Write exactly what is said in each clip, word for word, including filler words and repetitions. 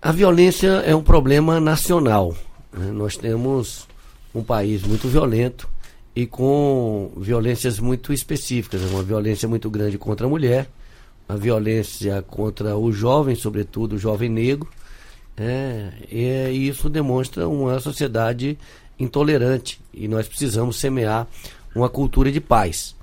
A violência é um problema nacional, né? Nós temos um país muito violento e com violências muito específicas, uma violência muito grande contra a mulher, a violência contra o jovem, sobretudo o jovem negro, né? E isso demonstra uma sociedade intolerante e nós precisamos semear uma cultura de paz.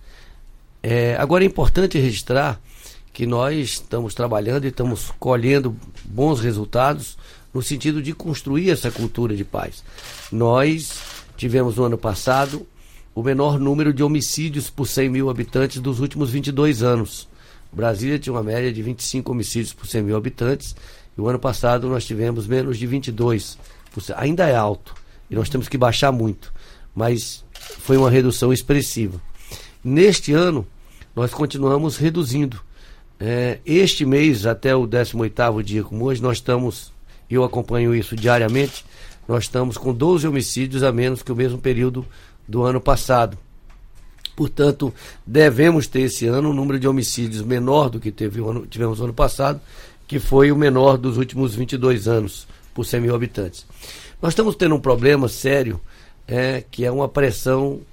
É, agora é importante registrar que nós estamos trabalhando e estamos colhendo bons resultados no sentido de construir essa cultura de paz. Nós tivemos no ano passado o menor número de homicídios por cem mil habitantes dos últimos vinte e dois anos. Brasília tinha uma média de vinte e cinco homicídios por cem mil habitantes e o ano passado nós tivemos menos de vinte e dois por cento. Ainda é alto e nós temos que baixar muito, mas foi uma redução expressiva. Neste ano nós continuamos reduzindo. É, este mês, até o décimo oitavo dia como hoje, nós estamos, eu acompanho isso diariamente, nós estamos com doze homicídios a menos que o mesmo período do ano passado. Portanto, devemos ter esse ano um número de homicídios menor do que teve o ano, tivemos no ano passado, que foi o menor dos últimos vinte e dois anos, por cem mil habitantes. Nós estamos tendo um problema sério, é, que é uma pressão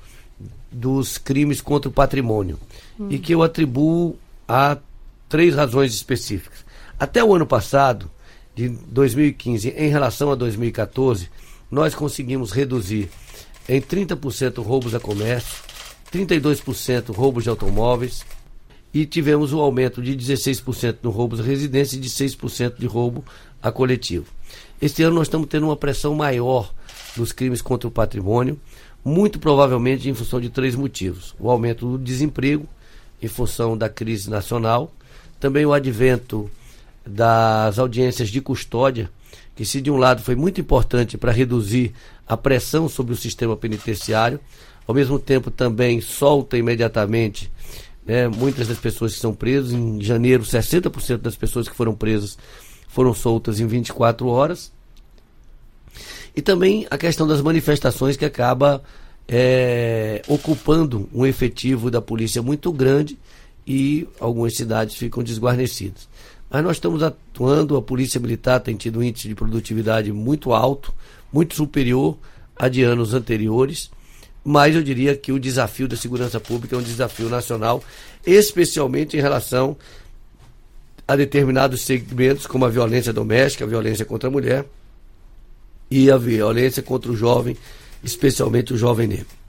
dos crimes contra o patrimônio, hum. e que eu atribuo a três razões específicas. Até o ano passado, de dois mil e quinze, em relação a dois mil e quatorze, nós conseguimos reduzir em trinta por cento roubos a comércio, trinta e dois por cento roubos de automóveis e tivemos um aumento de dezesseis por cento no roubos a residência e de seis por cento de roubo a coletivo. Este ano nós estamos tendo uma pressão maior nos crimes contra o patrimônio, muito provavelmente em função de três motivos. O aumento do desemprego, em função da crise nacional, também o advento das audiências de custódia, que se de um lado foi muito importante para reduzir a pressão sobre o sistema penitenciário, ao mesmo tempo também solta imediatamente, né, muitas das pessoas que são presas. Em janeiro, sessenta por cento das pessoas que foram presas foram soltas em vinte e quatro horas. E também a questão das manifestações, que acaba é, ocupando um efetivo da polícia muito grande e algumas cidades ficam desguarnecidas. Mas nós estamos atuando, a Polícia Militar tem tido um índice de produtividade muito alto, muito superior a de anos anteriores, mas eu diria que o desafio da segurança pública é um desafio nacional, especialmente em relação a determinados segmentos, como a violência doméstica, a violência contra a mulher e a violência contra o jovem, especialmente o jovem negro.